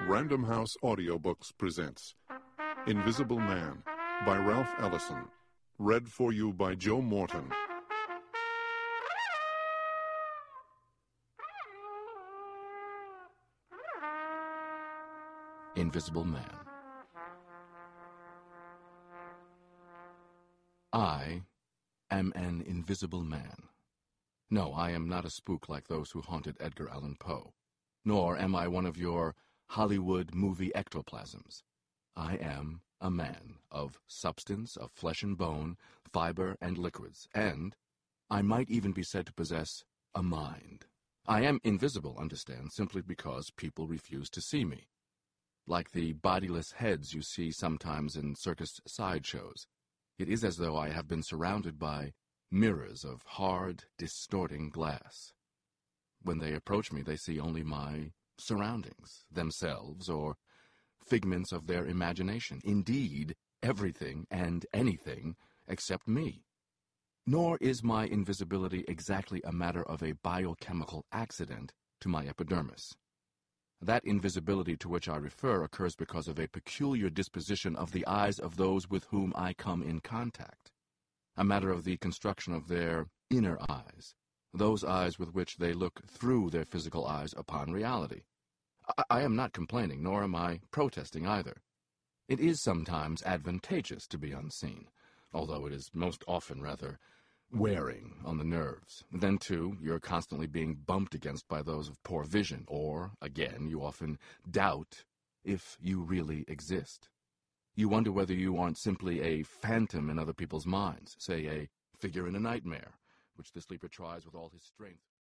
Random House Audiobooks presents Invisible Man by Ralph Ellison. Read for you by Joe Morton. Invisible Man. I am an invisible man. No, I am not a spook like those who haunted Edgar Allan Poe, nor am I one of your Hollywood movie ectoplasms. I am a man of substance, of flesh and bone, fiber and liquids, and I might even be said to possess a mind. I am invisible, understand, simply because people refuse to see me. Like the bodiless heads you see sometimes in circus sideshows, it is as though I have been surrounded by mirrors of hard, distorting glass. When they approach me, they see only my surroundings, themselves, or figments of their imagination. Indeed, everything and anything except me. Nor is my invisibility exactly a matter of a biochemical accident to my epidermis. That invisibility to which I refer occurs because of a peculiar disposition of the eyes of those with whom I come in contact, a matter of the construction of their inner eyes, those eyes with which they look through their physical eyes upon reality. I am not complaining, nor am I protesting either. It is sometimes advantageous to be unseen, although it is most often rather wearing on the nerves. Then, too, you're constantly being bumped against by those of poor vision, or, again, you often doubt if you really exist. You wonder whether you aren't simply a phantom in other people's minds, say a figure in a nightmare, which the sleeper tries with all his strength.